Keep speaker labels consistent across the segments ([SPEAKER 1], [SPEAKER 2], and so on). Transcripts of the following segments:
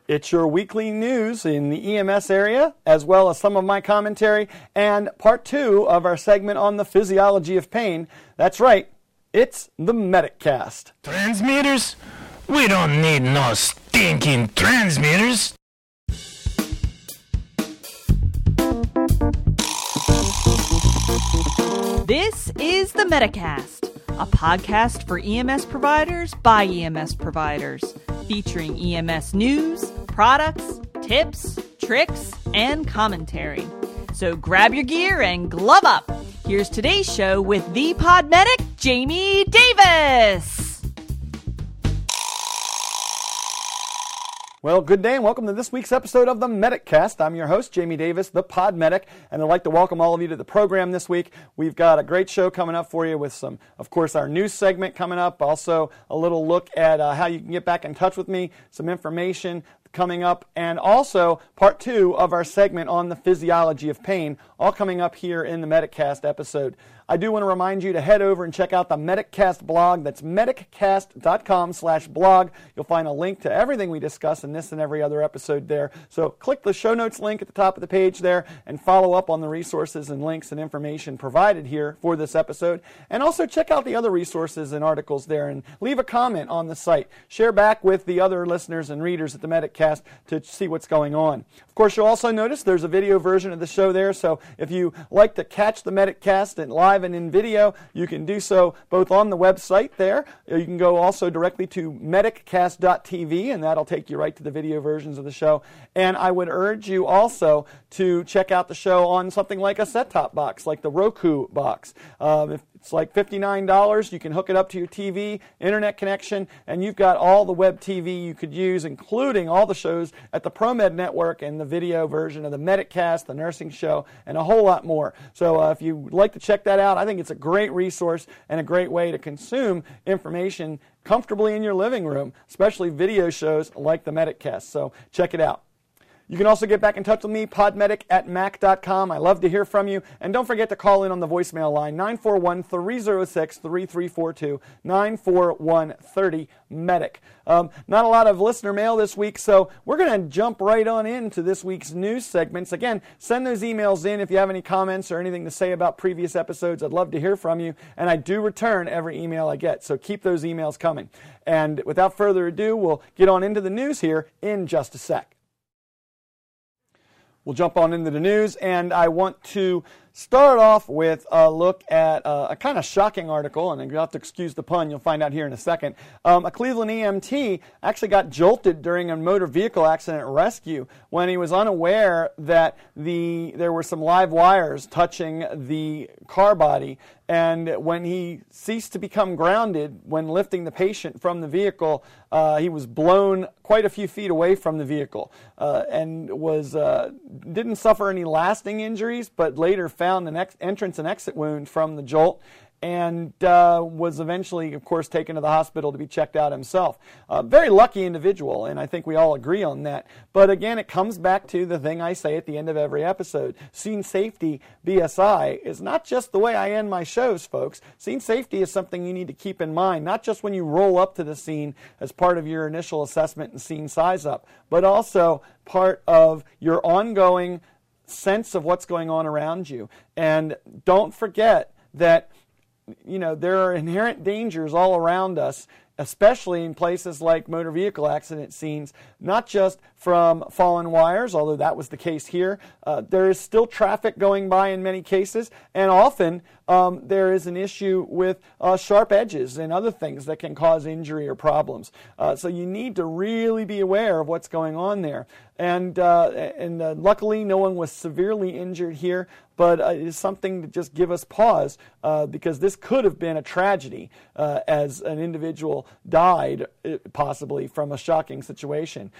[SPEAKER 1] It's your weekly news in the EMS area, as well as some of my commentary, and part 2 of our segment on the physiology of pain. That's right, it's the MedicCast.
[SPEAKER 2] Transmitters? We don't need no stinking transmitters.
[SPEAKER 3] This is the MedicCast, a podcast for EMS providers by EMS providers, featuring EMS news, products, tips, tricks, and commentary. So grab your gear and glove up. Here's today's show with the pod medic, Jamie Davis.
[SPEAKER 1] Well, good day and welcome to this week's episode of the MedicCast. I'm your host, Jamie Davis, the Pod Medic, and I'd like to welcome all of you to the program this week. We've got a great show coming up for you with some, of course, our news segment coming up, also a little look at how you can get back in touch with me, some information coming up, and also part 2 of our segment on the physiology of pain, all coming up here in the MedicCast episode. I do want to remind you to head over and check out the MedicCast blog. That's mediccast.com/blog. You'll find a link to everything we discuss in this and every other episode there. So click the show notes link at the top of the page there and follow up on the resources and links and information provided here for this episode. And also check out the other resources and articles there and leave a comment on the site. Share back with the other listeners and readers at the MedicCast to see what's going on. Of course, you'll also notice there's a video version of the show there. So if you like to catch the MedicCast and live and in video, you can do so both on the website there. You can go also directly to mediccast.tv, and that'll take you right to the video versions of the show. And I would urge you also to check out the show on something like a set-top box, like the Roku box. If it's like $59. You can hook it up to your TV, internet connection, and you've got all the web TV you could use, including all the shows at the ProMed Network and the video version of the MedicCast, the nursing show, and a whole lot more. So if you'd like to check that out, I think it's a great resource and a great way to consume information comfortably in your living room, especially video shows like the MedicCast. So check it out. You can also get back in touch with me, podmedic@mac.com. I love to hear from you. And don't forget to call in on the voicemail line, 941-306-3342, 941-30-MEDIC. Not a lot of listener mail this week, so we're going to jump right on into this week's news segments. Again, send those emails in if you have any comments or anything to say about previous episodes. I'd love to hear from you, and I do return every email I get, so keep those emails coming. And without further ado, we'll get on into the news here in just a sec. We'll jump on into the news, and I want to start off with a look at a kind of shocking article, and you'll have to excuse the pun, you'll find out here in a second. A Cleveland EMT actually got jolted during a motor vehicle accident rescue when he was unaware that there were some live wires touching the car body, and when he ceased to become grounded when lifting the patient from the vehicle, he was blown quite a few feet away from the vehicle and didn't suffer any lasting injuries, but later found an entrance and exit wound from the jolt, and was eventually, of course, taken to the hospital to be checked out himself. Very lucky individual, and I think we all agree on that. But again, it comes back to the thing I say at the end of every episode. Scene safety, BSI, is not just the way I end my shows, folks. Scene safety is something you need to keep in mind, not just when you roll up to the scene as part of your initial assessment and scene size up, but also part of your ongoing sense of what's going on around you. And don't forget that there are inherent dangers all around us, especially in places like motor vehicle accident scenes, not just from fallen wires, although that was the case here. There is still traffic going by in many cases, and often there is an issue with sharp edges and other things that can cause injury or problems. So you need to really be aware of what's going on there. And luckily, no one was severely injured here, but it is something to just give us pause because this could have been a tragedy as an individual died, possibly from a shocking situation.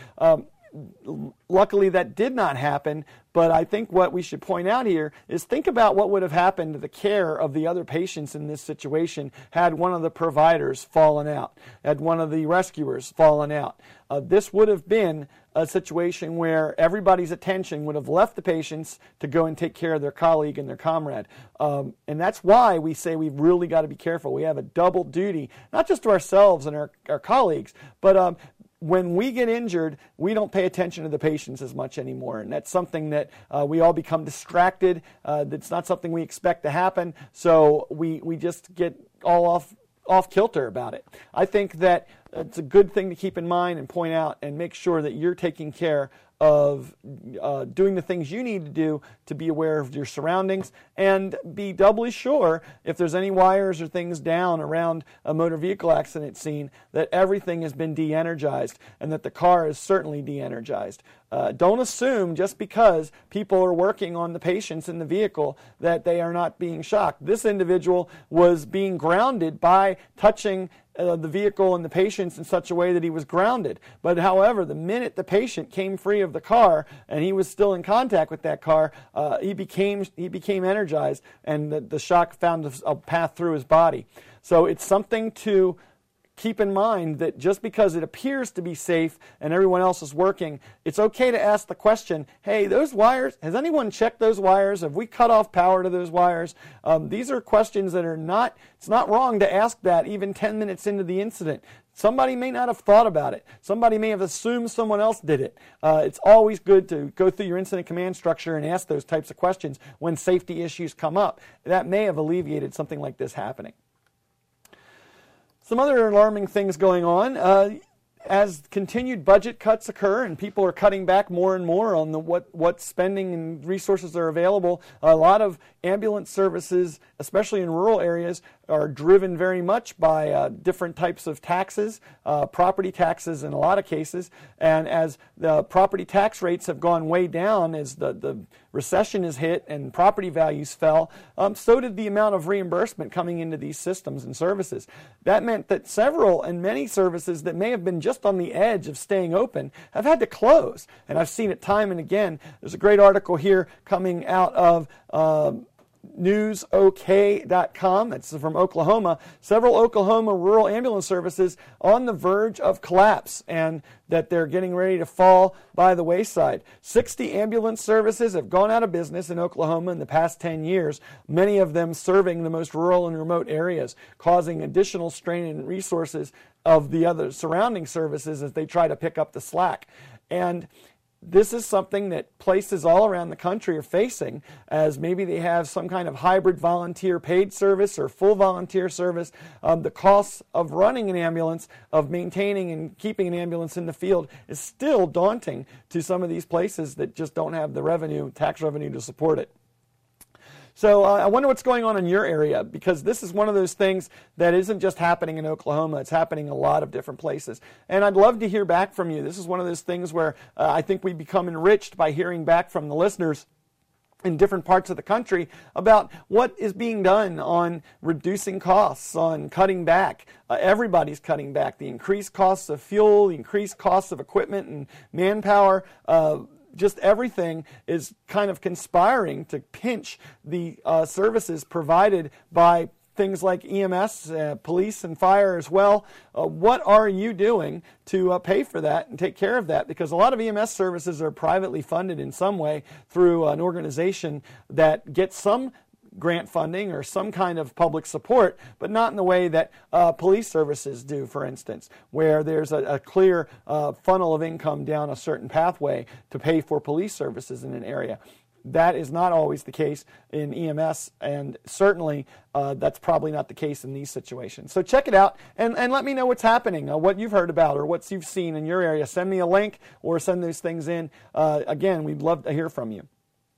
[SPEAKER 1] Luckily, that did not happen, but I think what we should point out here is think about what would have happened to the care of the other patients in this situation had one of the providers fallen out, had one of the rescuers fallen out. This would have been a situation where everybody's attention would have left the patients to go and take care of their colleague and their comrade. And that's why we say we've really got to be careful. We have a double duty, not just to ourselves and our colleagues, but when we get injured, we don't pay attention to the patients as much anymore, and that's something that we all become distracted. That's not something we expect to happen, so we just get all off kilter about it. I think that it's a good thing to keep in mind and point out and make sure that you're taking care of doing the things you need to do to be aware of your surroundings and be doubly sure if there's any wires or things down around a motor vehicle accident scene that everything has been de-energized and that the car is certainly de-energized. Don't assume just because people are working on the patients in the vehicle that they are not being shocked. This individual was being grounded by touching the vehicle and the patients in such a way that he was grounded. But however, the minute the patient came free of the car and he was still in contact with that car, he became energized, and the shock found a path through his body. So it's something to keep in mind that just because it appears to be safe and everyone else is working, it's okay to ask the question, hey, those wires, has anyone checked those wires? Have we cut off power to those wires? These are questions that it's not wrong to ask that even 10 minutes into the incident. Somebody may not have thought about it. Somebody may have assumed someone else did it. It's always good to go through your incident command structure and ask those types of questions when safety issues come up. That may have alleviated something like this happening. Some other alarming things going on. As continued budget cuts occur and people are cutting back more and more on what spending and resources are available, a lot of ambulance services, especially in rural areas, are driven very much by different types of taxes, property taxes in a lot of cases. And as the property tax rates have gone way down as the recession has hit and property values fell, so did the amount of reimbursement coming into these systems and services. That meant that several and many services that may have been just on the edge of staying open have had to close. And I've seen it time and again. There's a great article here coming out of newsok.com. It's from Oklahoma. Several Oklahoma rural ambulance services on the verge of collapse and that they're getting ready to fall by the wayside. 60 ambulance services have gone out of business in Oklahoma in the past 10 years, many of them serving the most rural and remote areas, causing additional strain in resources of the other surrounding services as they try to pick up the slack. And this is something that places all around the country are facing, as maybe they have some kind of hybrid volunteer paid service or full volunteer service. The costs of running an ambulance, of maintaining and keeping an ambulance in the field is still daunting to some of these places that just don't have the tax revenue to support it. So I wonder what's going on in your area, because this is one of those things that isn't just happening in Oklahoma. It's happening in a lot of different places. And I'd love to hear back from you. This is one of those things where I think we become enriched by hearing back from the listeners in different parts of the country about what is being done on reducing costs, on cutting back. Everybody's cutting back. The increased costs of fuel, the increased costs of equipment and manpower, just everything is kind of conspiring to pinch the services provided by things like EMS, police, and fire as well. What are you doing to pay for that and take care of that? Because a lot of EMS services are privately funded in some way through an organization that gets some grant funding or some kind of public support, but not in the way that police services do, for instance, where there's a clear funnel of income down a certain pathway to pay for police services in an area. That is not always the case in EMS, and certainly that's probably not the case in these situations. So check it out and let me know what's happening, what you've heard about or what you've seen in your area. Send me a link or send those things in. Again, we'd love to hear from you.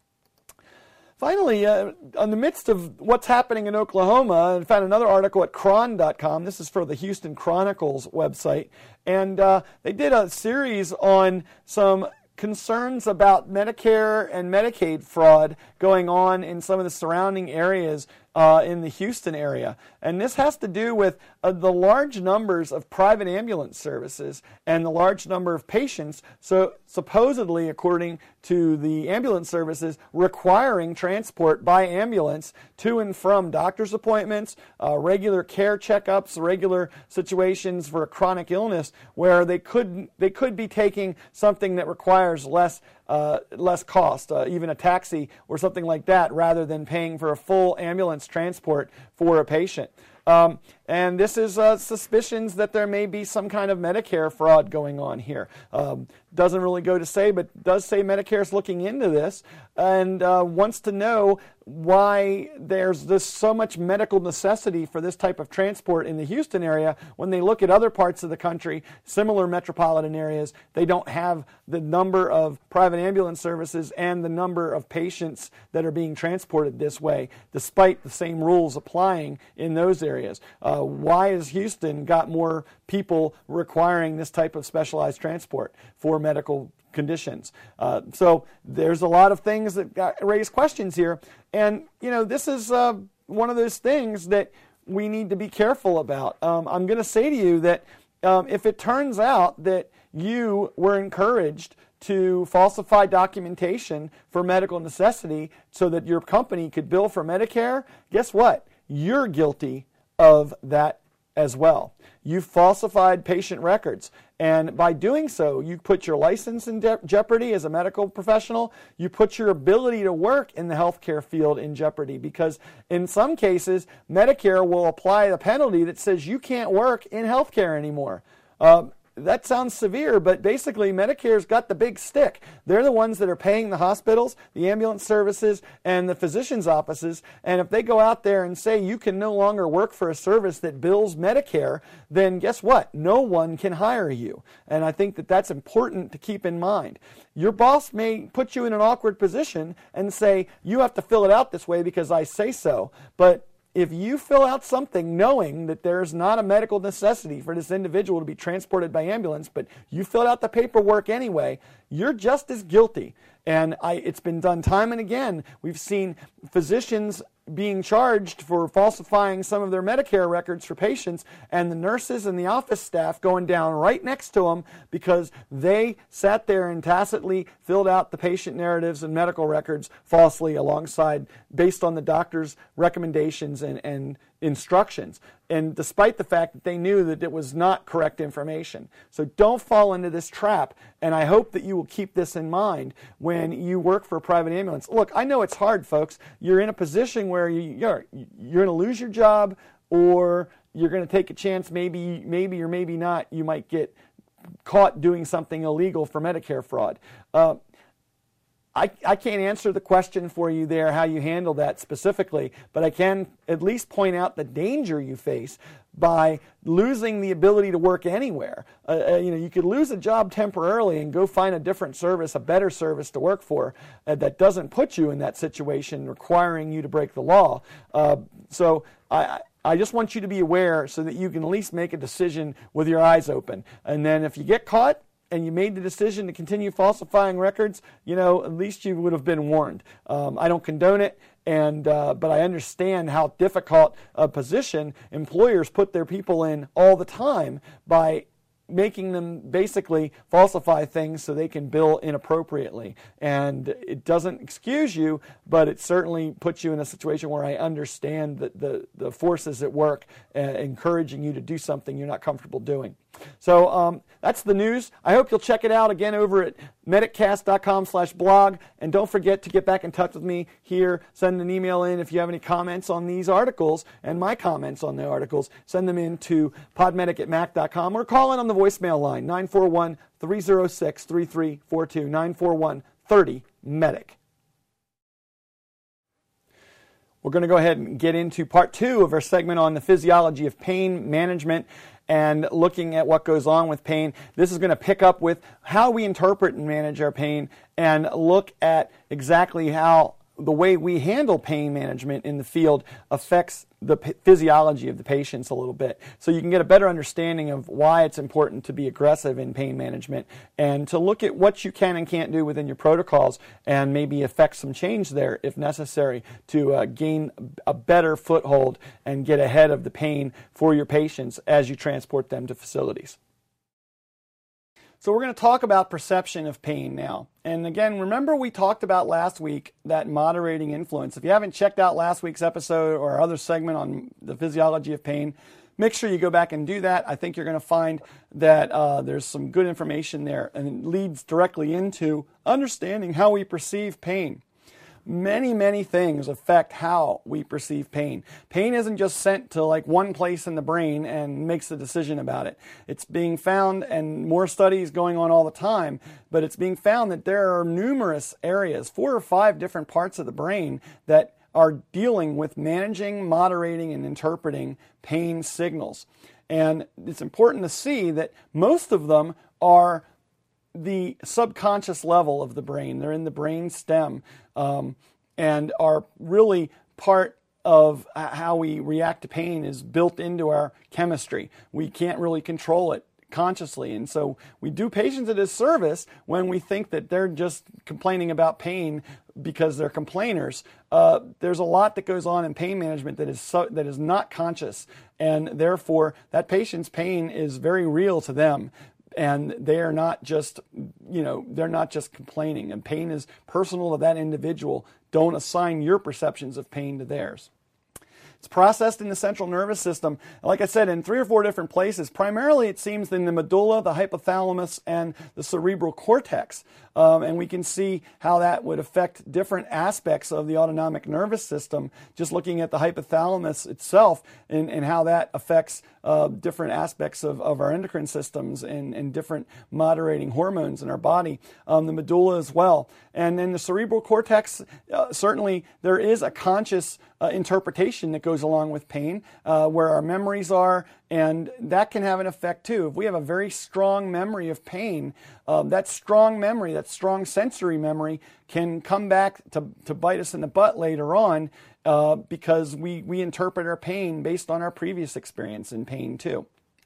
[SPEAKER 1] Finally, in the midst of what's happening in Oklahoma, I found another article at Chron.com. This is for the Houston Chronicles website. And they did a series on some concerns about Medicare and Medicaid fraud going on in some of the surrounding areas in the Houston area. And this has to do with the large numbers of private ambulance services and the large number of patients, so supposedly, according to the ambulance services, requiring transport by ambulance to and from doctor's appointments, regular care checkups, regular situations for a chronic illness, where they could be taking something that requires less cost, even a taxi or something like that, rather than paying for a full ambulance transport for a patient. And this is suspicions that there may be some kind of Medicare fraud going on here. Doesn't really go to say, but does say Medicare is looking into this and wants to know why there's so much medical necessity for this type of transport in the Houston area when they look at other parts of the country, similar metropolitan areas. They don't have the number of private ambulance services and the number of patients that are being transported this way, despite the same rules applying in those areas. Why has Houston got more people requiring this type of specialized transport for medical conditions? So there's a lot of things that raise questions here. And, this is one of those things that we need to be careful about. I'm going to say to you that if it turns out that you were encouraged to falsify documentation for medical necessity so that your company could bill for Medicare, guess what? You're guilty of that as well. You falsified patient records, and by doing so, you put your license in jeopardy as a medical professional. You put your ability to work in the healthcare field in jeopardy, because in some cases, Medicare will apply a penalty that says you can't work in healthcare anymore. That sounds severe, but basically Medicare's got the big stick. They're the ones that are paying the hospitals, the ambulance services, and the physicians' offices. And if they go out there and say you can no longer work for a service that bills Medicare, then guess what? No one can hire you. And I think that that's important to keep in mind. Your boss may put you in an awkward position and say, you have to fill it out this way because I say so. But if you fill out something knowing that there's not a medical necessity for this individual to be transported by ambulance, but you filled out the paperwork anyway, you're just as guilty. And it's been done time and again. We've seen physicians being charged for falsifying some of their Medicare records for patients, and the nurses and the office staff going down right next to them because they sat there and tacitly filled out the patient narratives and medical records falsely alongside, based on the doctor's recommendations and instructions, and despite the fact that they knew that it was not correct information. So don't fall into this trap, and I hope that you will keep this in mind when you work for a private ambulance. Look, I know it's hard, folks. You're in a position where you're going to lose your job, or you're going to take a chance, maybe or maybe not, you might get caught doing something illegal for Medicare fraud. I can't answer the question for you there, how you handle that specifically, but I can at least point out the danger you face by losing the ability to work anywhere. You could lose a job temporarily and go find a different service, a better service to work for that doesn't put you in that situation requiring you to break the law. So I just want you to be aware so that you can at least make a decision with your eyes open. And then if you get caught, and you made the decision to continue falsifying records, at least you would have been warned. I don't condone it, but I understand how difficult a position employers put their people in all the time by making them basically falsify things so they can bill inappropriately. And it doesn't excuse you, but it certainly puts you in a situation where I understand that the forces at work encouraging you to do something you're not comfortable doing. So that's the news. I hope you'll check it out again over at medicast.com/blog. And don't forget to get back in touch with me here. Send an email in if you have any comments on these articles and my comments on the articles. Send them in to podmedic@mac.com or call in on the voicemail line, 941-306-3342, 941-30-MEDIC. We're going to go ahead and get into part 2 of our segment on the physiology of pain management and looking at what goes on with pain. This is going to pick up with how we interpret and manage our pain and look at exactly how the way we handle pain management in the field affects the physiology of the patients a little bit. So you can get a better understanding of why it's important to be aggressive in pain management and to look at what you can and can't do within your protocols and maybe affect some change there if necessary to gain a better foothold and get ahead of the pain for your patients as you transport them to facilities. So we're going to talk about perception of pain now. And again, remember we talked about last week that moderating influence. If you haven't checked out last week's episode or our other segment on the physiology of pain, make sure you go back and do that. I think you're going to find that there's some good information there, and it leads directly into understanding how we perceive pain. many, many things affect how we perceive pain. Pain isn't just sent to like one place in the brain and makes a decision about it. It's being found, and more studies going on all the time, but it's being found that there are numerous areas, 4 or 5 different parts of the brain that are dealing with managing, moderating, and interpreting pain signals. And it's important to see that most of them are the subconscious level of the brain. They're in the brain stem and are really part of how we react to pain is built into our chemistry. We can't really control it consciously. And so we do patients a disservice when we think that they're just complaining about pain because they're complainers. There's a lot that goes on in pain management that is not conscious, and therefore that patient's pain is very real to them. And they are not just, they're not just complaining. And pain is personal to that individual. Don't assign your perceptions of pain to theirs. It's processed in the central nervous system, like I said, in 3 or 4 different places. Primarily, it seems, in the medulla, the hypothalamus, and the cerebral cortex. And we can see how that would affect different aspects of the autonomic nervous system, just looking at the hypothalamus itself and how that affects different aspects of our endocrine systems and different moderating hormones in our body. The medulla as well. And in the cerebral cortex, certainly there is a conscious interpretation that goes along with pain, where our memories are, and that can have an effect too. If we have a very strong memory of pain, that strong memory, that strong sensory memory, can come back to bite us in the butt later on, because we interpret our pain based on our previous experience in pain too.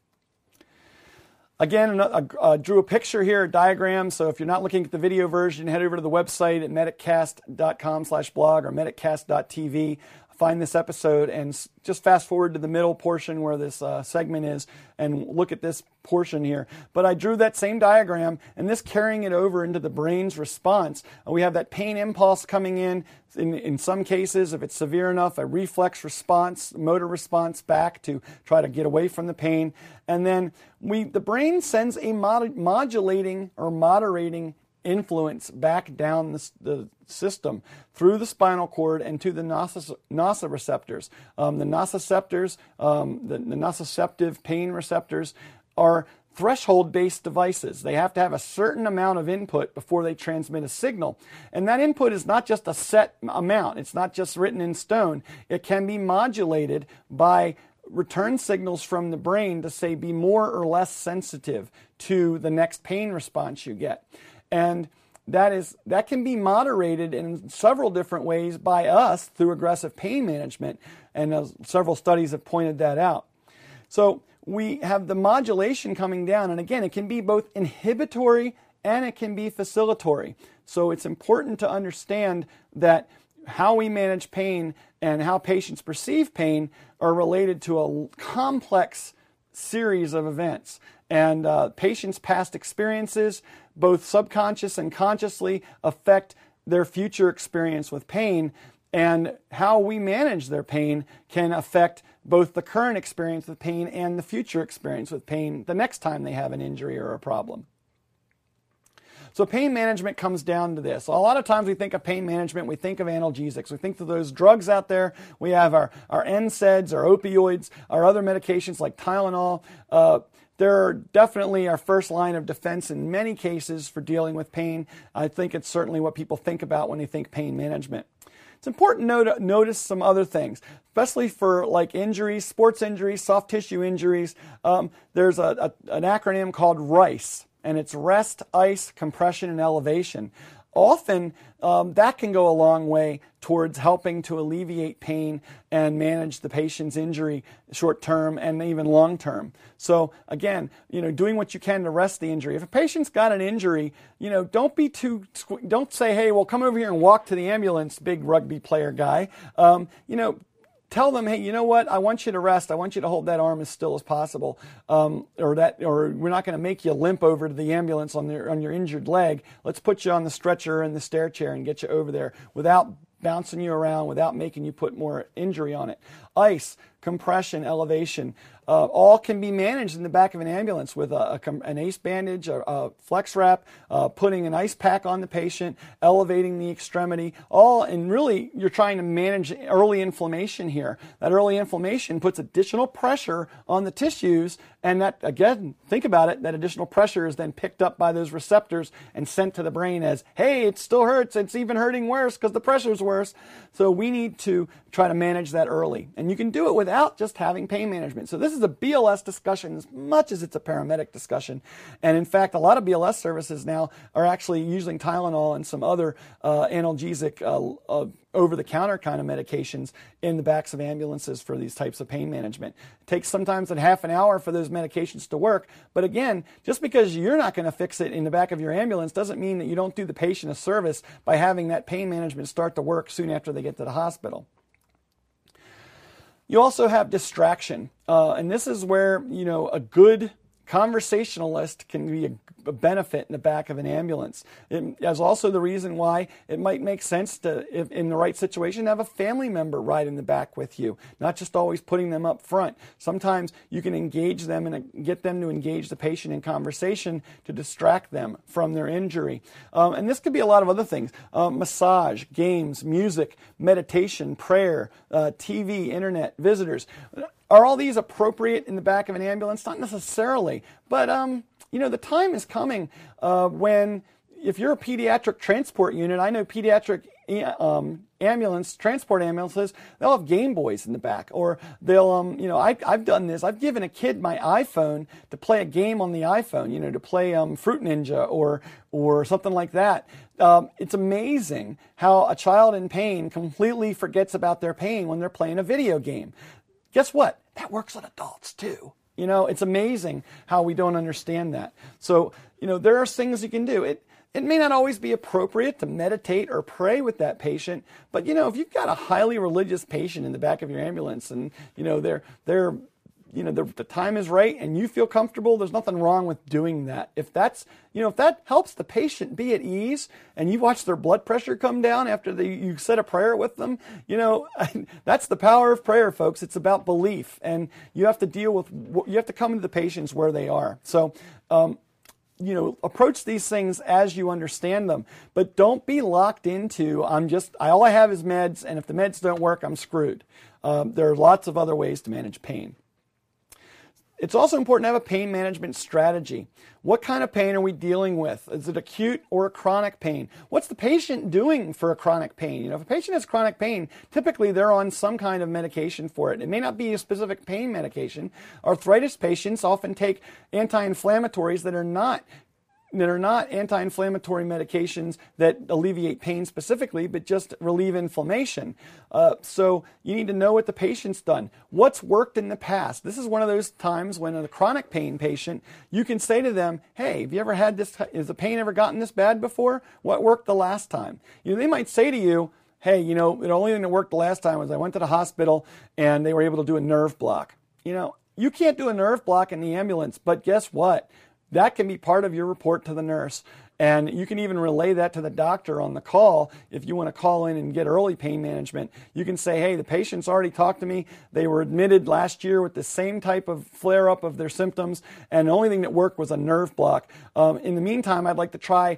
[SPEAKER 1] Again, I drew a picture here, a diagram, so if you're not looking at the video version, head over to the website at mediccast.com/blog or mediccast.tv. Find this episode and just fast forward to the middle portion where this segment is and look at this portion here. But I drew that same diagram, and this carrying it over into the brain's response. We have that pain impulse coming in some cases, if it's severe enough, a reflex response, motor response back to try to get away from the pain. And then the brain sends a modulating or moderating influence back down the system through the spinal cord and to the nociceptors. The nociceptors, the nociceptive pain receptors, are threshold-based devices. They have to have a certain amount of input before they transmit a signal. And that input is not just a set amount. It's not just written in stone. It can be modulated by return signals from the brain to, say, be more or less sensitive to the next pain response you get. And that can be moderated in several different ways by us through aggressive pain management, and several studies have pointed that out. So we have the modulation coming down, and again, it can be both inhibitory and it can be facilitatory. So it's important to understand that how we manage pain and how patients perceive pain are related to a complex series of events. And patients' past experiences, both subconscious and consciously, affect their future experience with pain. And how we manage their pain can affect both the current experience with pain and the future experience with pain the next time they have an injury or a problem. So pain management comes down to this. A lot of times we think of pain management, we think of analgesics. We think of those drugs out there. We have our NSAIDs, our opioids, our other medications like Tylenol. They're definitely our first line of defense in many cases for dealing with pain. I think it's certainly what people think about when they think pain management. It's important to notice some other things, especially for like injuries, sports injuries, soft tissue injuries. There's an acronym called RICE, and it's rest, ice, compression, and elevation. Often that can go a long way towards helping to alleviate pain and manage the patient's injury short-term and even long-term. So again, doing what you can to rest the injury. If a patient's got an injury, don't say, hey, well, come over here and walk to the ambulance, big rugby player guy. Tell them, hey, you know what? I want you to rest. I want you to hold that arm as still as possible, or we're not going to make you limp over to the ambulance on your injured leg. Let's put you on the stretcher and the stair chair and get you over there without bouncing you around, without making you put more injury on it. Ice, compression, elevation, all can be managed in the back of an ambulance with an ACE bandage, a flex wrap, putting an ice pack on the patient, elevating the extremity, and really you're trying to manage early inflammation here. That early inflammation puts additional pressure on the tissues, and that, again, think about it, that additional pressure is then picked up by those receptors and sent to the brain as, hey, it still hurts, it's even hurting worse because the pressure's worse. So we need to try to manage that early. And you can do it without just having pain management. So this is a BLS discussion as much as it's a paramedic discussion. And in fact, a lot of BLS services now are actually using Tylenol and some other analgesic over-the-counter kind of medications in the backs of ambulances for these types of pain management. It takes sometimes a half an hour for those medications to work. But again, just because you're not going to fix it in the back of your ambulance doesn't mean that you don't do the patient a service by having that pain management start to work soon after they get to the hospital. You also have distraction, and this is where, a good conversationalist can be a benefit in the back of an ambulance. It is also the reason why it might make sense to, if in the right situation, have a family member ride in the back with you, not just always putting them up front. Sometimes you can engage them and get them to engage the patient in conversation to distract them from their injury. And this could be a lot of other things. Massage, games, music, meditation, prayer, TV, internet, visitors. Are all these appropriate in the back of an ambulance? Not necessarily, but the time is coming when, if you're a pediatric transport unit, I know pediatric transport ambulances, they'll have Game Boys in the back, or they'll, I've done this. I've given a kid my iPhone to play a game on the iPhone, to play Fruit Ninja or something like that. It's amazing how a child in pain completely forgets about their pain when they're playing a video game. Guess what? That works on adults too. It's amazing how we don't understand that. So, there are things you can do. It may not always be appropriate to meditate or pray with that patient, but, if you've got a highly religious patient in the back of your ambulance and, the time is right and you feel comfortable, there's nothing wrong with doing that. If that helps the patient be at ease and you watch their blood pressure come down after you said a prayer with them, that's the power of prayer, folks. It's about belief, and you have to you have to come to the patients where they are. So, approach these things as you understand them, but don't be locked into, all I have is meds, and if the meds don't work, I'm screwed. There are lots of other ways to manage pain. It's also important to have a pain management strategy. What kind of pain are we dealing with? Is it acute or a chronic pain? What's the patient doing for a chronic pain? If a patient has chronic pain, typically they're on some kind of medication for it. It may not be a specific pain medication. Arthritis patients often take anti-inflammatories that are not anti-inflammatory medications that alleviate pain specifically, but just relieve inflammation. So you need to know what the patient's done. What's worked in the past? This is one of those times when in a chronic pain patient, you can say to them, hey, have you ever had this? Has the pain ever gotten this bad before? What worked the last time? They might say to you, hey, the only thing that worked the last time was I went to the hospital and they were able to do a nerve block. You can't do a nerve block in the ambulance, but guess what? That can be part of your report to the nurse. And you can even relay that to the doctor on the call if you want to call in and get early pain management. You can say, hey, the patient's already talked to me. They were admitted last year with the same type of flare-up of their symptoms, and the only thing that worked was a nerve block. In the meantime, I'd like to try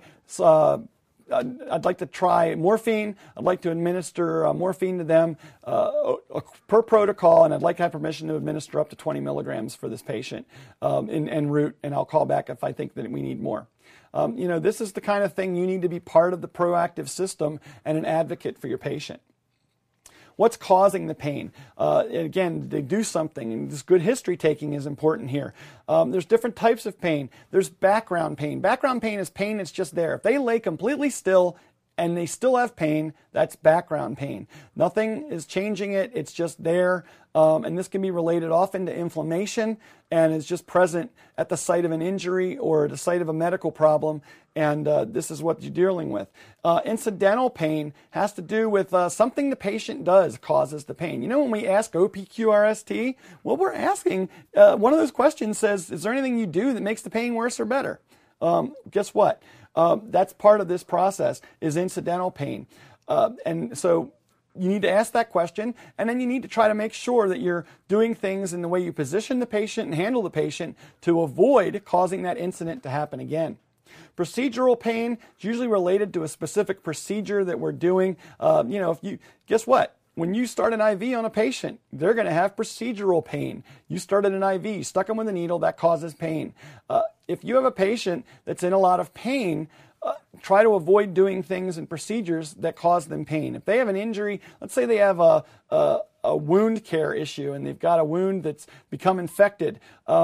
[SPEAKER 1] morphine. I'd like to administer morphine to them per protocol, and I'd like to have permission to administer up to 20 milligrams for this patient en route, and I'll call back if I think that we need more. This is the kind of thing you need to be part of the proactive system and an advocate for your patient. What's causing the pain? Again, they do something, and this good history taking is important here. There's different types of pain. There's background pain. Background pain is pain that's just there. If they lay completely still and they still have pain, that's background pain. Nothing is changing it. It's just there. And this can be related often to inflammation and is just present at the site of an injury or the site of a medical problem. And this is what you're dealing with. Incidental pain has to do with something the patient does causes the pain. When we ask OPQRST, what we're asking, one of those questions says, is there anything you do that makes the pain worse or better? Guess what? That's part of this process is incidental pain. And so you need to ask that question, and then you need to try to make sure that you're doing things in the way you position the patient and handle the patient to avoid causing that incident to happen again. Procedural pain is usually related to a specific procedure that we're doing. Guess what? When you start an IV on a patient, they're going to have procedural pain. You started an IV, stuck them with a needle, that causes pain. If you have a patient that's in a lot of pain, try to avoid doing things and procedures that cause them pain. If they have an injury, let's say they have a wound care issue and they've got a wound that's become infected,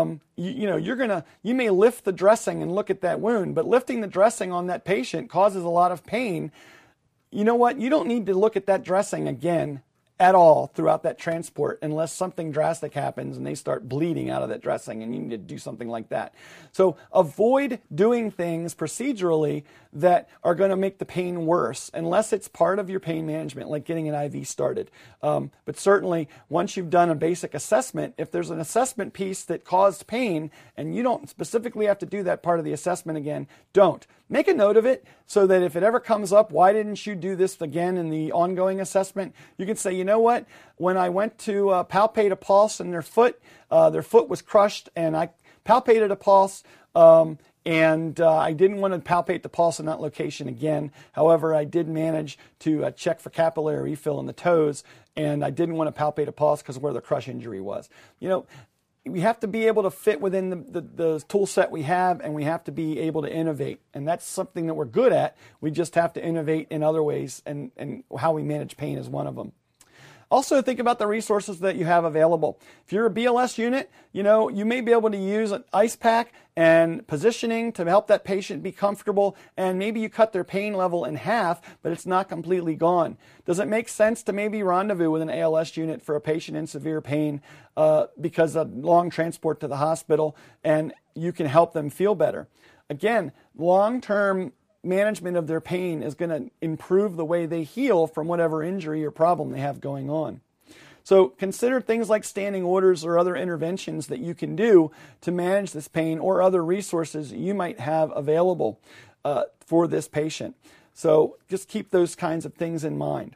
[SPEAKER 1] you may lift the dressing and look at that wound, but lifting the dressing on that patient causes a lot of pain. You know what? You don't need to look at that dressing again at all throughout that transport unless something drastic happens and they start bleeding out of that dressing and you need to do something like that. So avoid doing things procedurally that are going to make the pain worse unless it's part of your pain management, like getting an IV started. But certainly once you've done a basic assessment, if there's an assessment piece that caused pain and you don't specifically have to do that part of the assessment again, don't. Make a note of it so that if it ever comes up, why didn't you do this again in the ongoing assessment? You can say, you know what, when I went to palpate a pulse in their foot was crushed and I palpated a pulse and I didn't want to palpate the pulse in that location again. However, I did manage to check for capillary refill in the toes and I didn't want to palpate a pulse because of where the crush injury was. We have to be able to fit within the tool set we have, and we have to be able to innovate. And that's something that we're good at. We just have to innovate in other ways, and how we manage pain is one of them. Also, think about the resources that you have available. If you're a BLS unit, you may be able to use an ice pack and positioning to help that patient be comfortable, and maybe you cut their pain level in half, but it's not completely gone. Does it make sense to maybe rendezvous with an ALS unit for a patient in severe pain because of long transport to the hospital, and you can help them feel better? Again, long-term management of their pain is going to improve the way they heal from whatever injury or problem they have going on. So consider things like standing orders or other interventions that you can do to manage this pain, or other resources you might have available for this patient. So just keep those kinds of things in mind.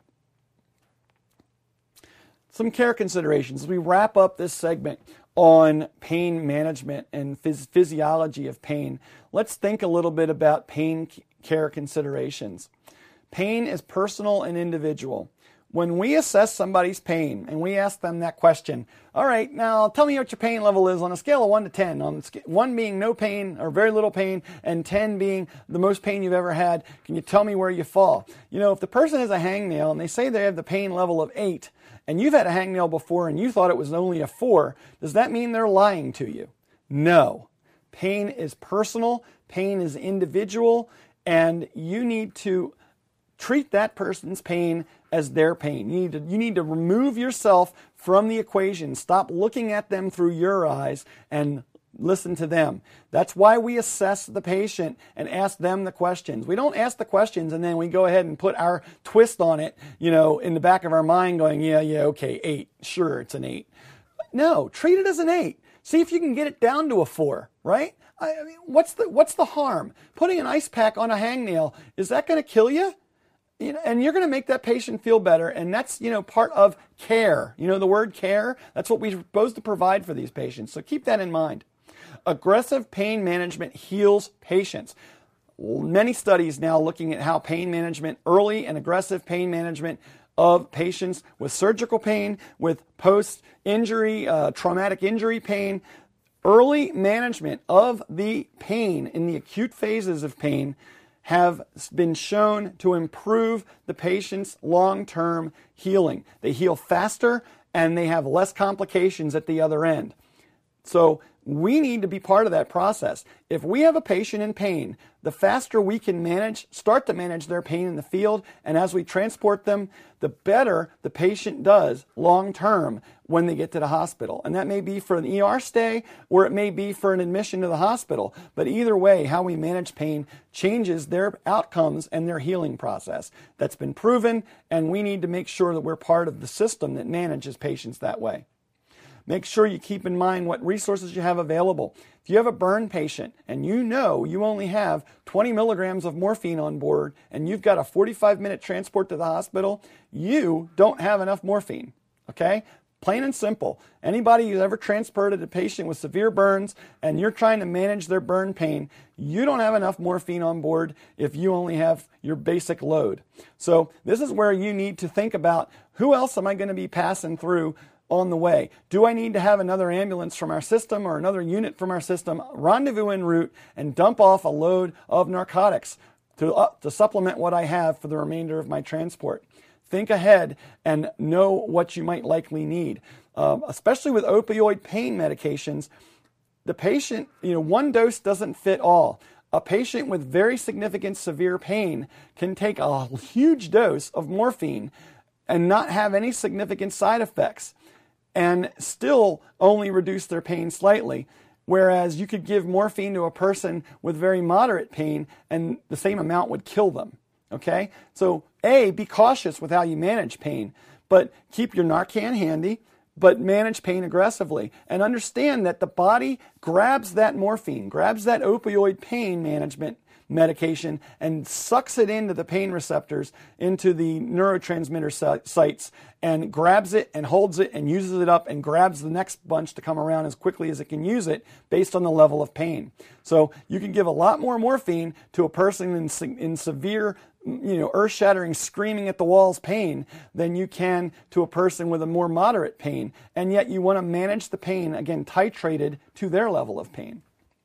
[SPEAKER 1] Some care considerations as we wrap up this segment on pain management and physiology of pain. Let's think a little bit about pain care considerations. Pain is personal and individual. When we assess somebody's pain and we ask them that question, all right, now tell me what your pain level is on a scale of 1 to 10, on 1 being no pain or very little pain and 10 being the most pain you've ever had, can you tell me where you fall? If the person has a hangnail and they say they have the pain level of 8 and you've had a hangnail before and you thought it was only a 4, does that mean they're lying to you? No. Pain is personal, pain is individual, and you need to treat that person's pain as their pain. You need to remove yourself from the equation. Stop looking at them through your eyes and listen to them. That's why we assess the patient and ask them the questions. We don't ask the questions and then we go ahead and put our twist on it, in the back of our mind going, yeah, okay, 8. Sure, it's an 8. No, treat it as an 8. See if you can get it down to a 4, right? I mean, what's the harm? Putting an ice pack on a hangnail, is that going to kill you? And you're going to make that patient feel better, and that's, part of care. The word care, that's what we're supposed to provide for these patients. So keep that in mind. Aggressive pain management heals patients. Many studies now looking at how pain management, early and aggressive pain management of patients with surgical pain, with post-injury, traumatic injury pain, early management of the pain in the acute phases of pain have been shown to improve the patient's long-term healing. They heal faster and they have less complications at the other end. So we need to be part of that process. If we have a patient in pain, the faster we can start to manage their pain in the field, and as we transport them, the better the patient does long-term when they get to the hospital. And that may be for an ER stay, or it may be for an admission to the hospital. But either way, how we manage pain changes their outcomes and their healing process. That's been proven, and we need to make sure that we're part of the system that manages patients that way. make sure you keep in mind what resources you have available. If you have a burn patient and you know you only have 20 milligrams of morphine on board and you've got a 45-minute transport to the hospital, you don't have enough morphine, okay? Plain and simple. Anybody who's ever transported a patient with severe burns and you're trying to manage their burn pain, you don't have enough morphine on board if you only have your basic load. So this is where you need to think about, who else am I going to be passing through on the way? Do I need to have another ambulance from our system or another unit from our system rendezvous en route and dump off a load of narcotics to supplement what I have for the remainder of my transport? Think ahead and know what you might likely need. Especially with opioid pain medications, the patient, one dose doesn't fit all. A patient with very significant severe pain can take a huge dose of morphine and not have any significant side effects and still only reduce their pain slightly. Whereas you could give morphine to a person with very moderate pain and the same amount would kill them. Okay? So be cautious with how you manage pain, but keep your Narcan handy, but manage pain aggressively. And understand that the body grabs that morphine, grabs that opioid pain management medication and sucks it into the pain receptors, into the neurotransmitter sites, and grabs it and holds it and uses it up and grabs the next bunch to come around as quickly as it can use it based on the level of pain. So you can give a lot more morphine to a person in severe, earth-shattering, screaming at the walls pain than you can to a person with a more moderate pain. And yet you want to manage the pain, again, titrated to their level of pain.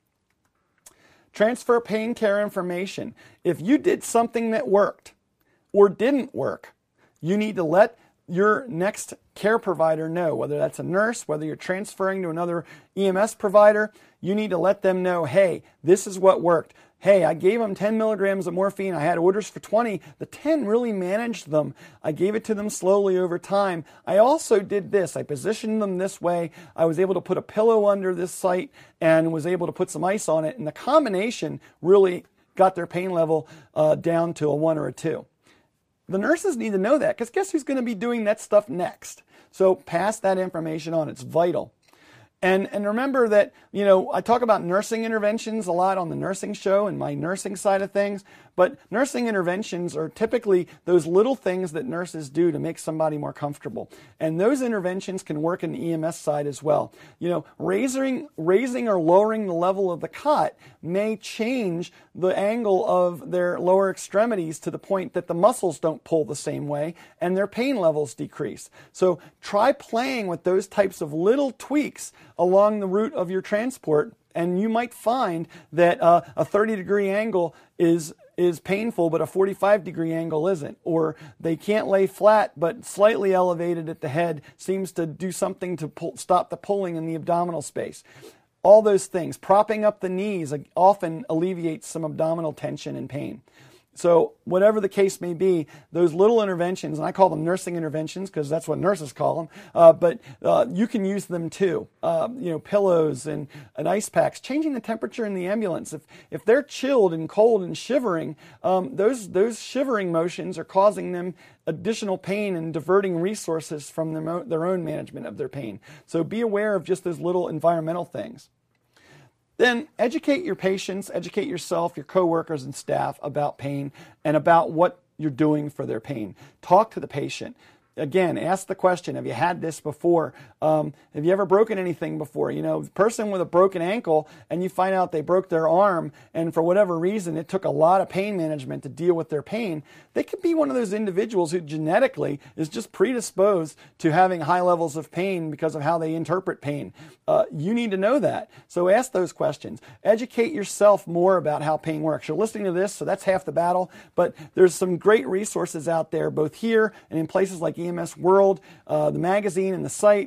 [SPEAKER 1] Transfer pain care information. If you did something that worked or didn't work, you need to let your next care provider know, whether that's a nurse, whether you're transferring to another EMS provider, you need to let them know, hey, this is what worked. Hey, I gave them 10 milligrams of morphine. I had orders for 20. The 10 really managed them. I gave it to them slowly over time. I also did this. I positioned them this way. I was able to put a pillow under this site and was able to put some ice on it. And the combination really got their pain level down to a 1 or a 2. The nurses need to know that, because guess who's going to be doing that stuff next? So pass that information on. It's vital. And remember that, I talk about nursing interventions a lot on the nursing show and my nursing side of things, but nursing interventions are typically those little things that nurses do to make somebody more comfortable. And those interventions can work in the EMS side as well. Raising or lowering the level of the cot may change the angle of their lower extremities to the point that the muscles don't pull the same way and their pain levels decrease. So try playing with those types of little tweaks along the route of your transport, and you might find that a 30-degree angle is painful, but a 45-degree angle isn't. Or they can't lay flat, but slightly elevated at the head seems to do something to stop the pulling in the abdominal space. All those things. Propping up the knees often alleviates some abdominal tension and pain. So whatever the case may be, those little interventions, and I call them nursing interventions because that's what nurses call them, but you can use them too. Pillows and ice packs, changing the temperature in the ambulance. If they're chilled and cold and shivering, those shivering motions are causing them additional pain and diverting resources from their own management of their pain. So be aware of just those little environmental things. Then educate your patients, educate yourself, your coworkers and staff about pain and about what you're doing for their pain. Talk to the patient. Again, ask the question, have you had this before? Have you ever broken anything before? The person with a broken ankle and you find out they broke their arm and for whatever reason it took a lot of pain management to deal with their pain, they could be one of those individuals who genetically is just predisposed to having high levels of pain because of how they interpret pain. You need to know that. So ask those questions. Educate yourself more about how pain works. You're listening to this, so that's half the battle, but there's some great resources out there, both here and in places like EMS World, the magazine and the site,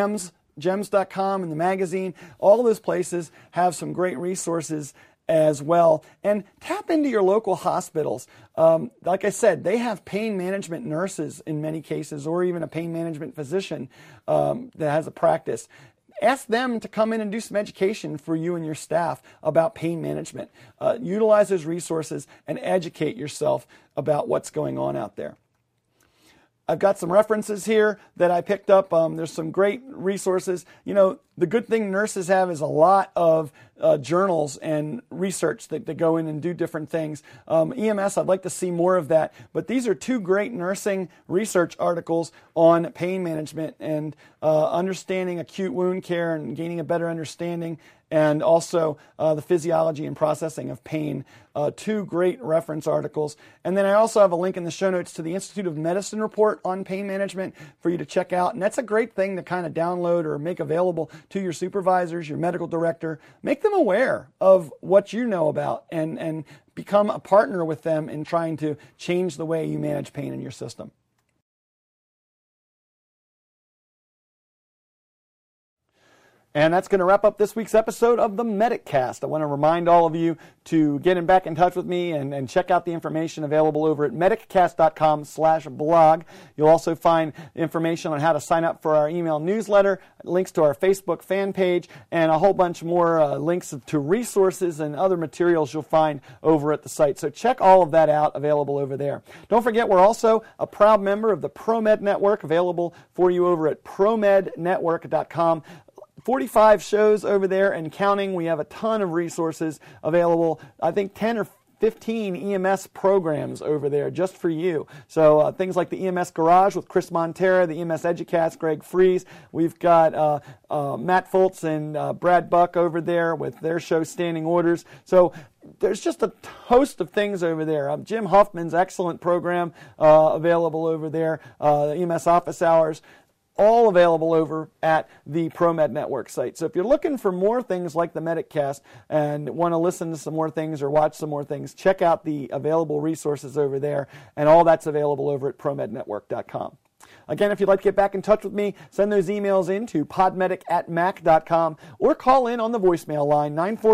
[SPEAKER 1] gems.com and the magazine. All of those places have some great resources as well. And tap into your local hospitals. Like I said, they have pain management nurses in many cases, or even a pain management physician that has a practice. Ask them to come in and do some education for you and your staff about pain management. Utilize those resources and educate yourself about what's going on out there. I've got some references here that I picked up. There's some great resources. You know, the good thing nurses have is a lot of journals and research that go in and do different things. EMS, I'd like to see more of that. But these are two great nursing research articles on pain management and understanding acute wound care and gaining a better understanding, and also the physiology and processing of pain. Two great reference articles. And then I also have a link in the show notes to the Institute of Medicine report on pain management for you to check out. And that's a great thing to kind of download or make available to your supervisors, your medical director. Make them aware of what you know about and become a partner with them in trying to change the way you manage pain in your system. And that's going to wrap up this week's episode of the MedicCast. I want to remind all of you to get back in touch with me and check out the information available over at mediccast.com/blog. You'll also find information on how to sign up for our email newsletter, links to our Facebook fan page, and a whole bunch more links to resources and other materials you'll find over at the site. So check all of that out, available over there. Don't forget, we're also a proud member of the ProMed Network, available for you over at promednetwork.com. 45 shows over there and counting. We have a ton of resources available. I think 10 or 15 EMS programs over there just for you. So things like the EMS Garage with Chris Montera, the EMS Educast, Greg Fries. We've got Matt Foltz and Brad Buck over there with their show Standing Orders. So there's just a host of things over there. Jim Huffman's excellent program available over there, the EMS Office Hours. All available over at the ProMed Network site. So if you're looking for more things like the MedicCast and want to listen to some more things or watch some more things, check out the available resources over there, and all that's available over at promednetwork.com. Again, if you'd like to get back in touch with me, send those emails in to podmedic@mac.com or call in on the voicemail line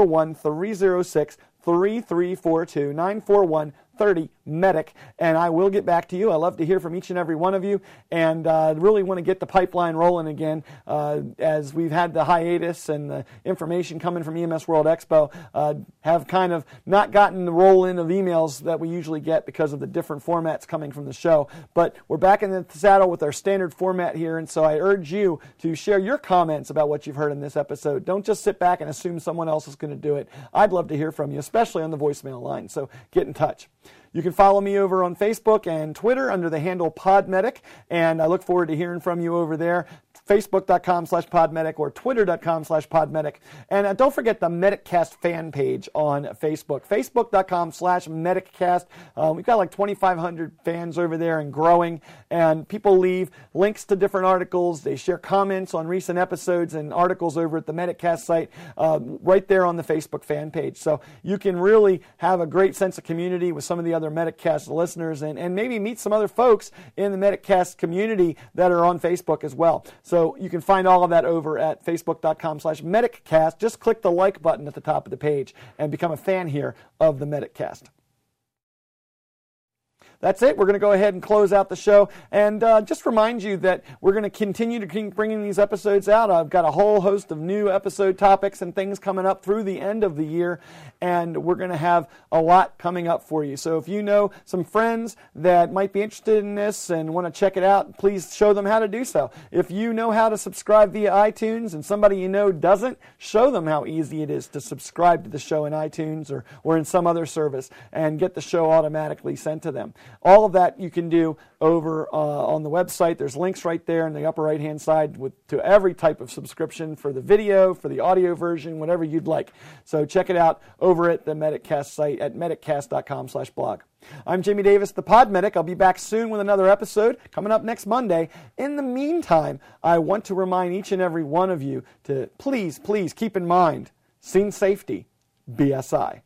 [SPEAKER 1] 941-306-3342, 941-30-MEDIC, and I will get back to you. I love to hear from each and every one of you, and really want to get the pipeline rolling again as we've had the hiatus and the information coming from EMS World Expo have kind of not gotten the roll-in of emails that we usually get because of the different formats coming from the show. But we're back in the saddle with our standard format here, and so I urge you to share your comments about what you've heard in this episode. Don't just sit back and assume someone else is going to do it. I'd love to hear from you, especially on the voicemail line, so get in touch. You can follow me over on Facebook and Twitter under the handle PodMedic, and I look forward to hearing from you over there. Facebook.com/PodMedic or Twitter.com/PodMedic. And don't forget the MedicCast fan page on Facebook. Facebook.com/MedicCast. We've got like 2,500 fans over there and growing, and people leave links to different articles. They share comments on recent episodes and articles over at the MedicCast site right there on the Facebook fan page. So you can really have a great sense of community with some of the other MedicCast listeners and maybe meet some other folks in the MedicCast community that are on Facebook as well. So you can find all of that over at Facebook.com/MedicCast. Just click the like button at the top of the page and become a fan here of the MedicCast. That's it. We're going to go ahead and close out the show and just remind you that we're going to continue to keep bringing these episodes out. I've got a whole host of new episode topics and things coming up through the end of the year, and we're going to have a lot coming up for you. So if you know some friends that might be interested in this and want to check it out, please show them how to do so. If you know how to subscribe via iTunes and somebody you know doesn't, show them how easy it is to subscribe to the show in iTunes or in some other service and get the show automatically sent to them. All of that you can do over on the website. There's links right there in the upper right-hand side to every type of subscription for the video, for the audio version, whatever you'd like. So check it out over at the MedicCast site at mediccast.com/blog. I'm Jimmy Davis, the PodMedic. I'll be back soon with another episode coming up next Monday. In the meantime, I want to remind each and every one of you to please keep in mind, scene safety, BSI.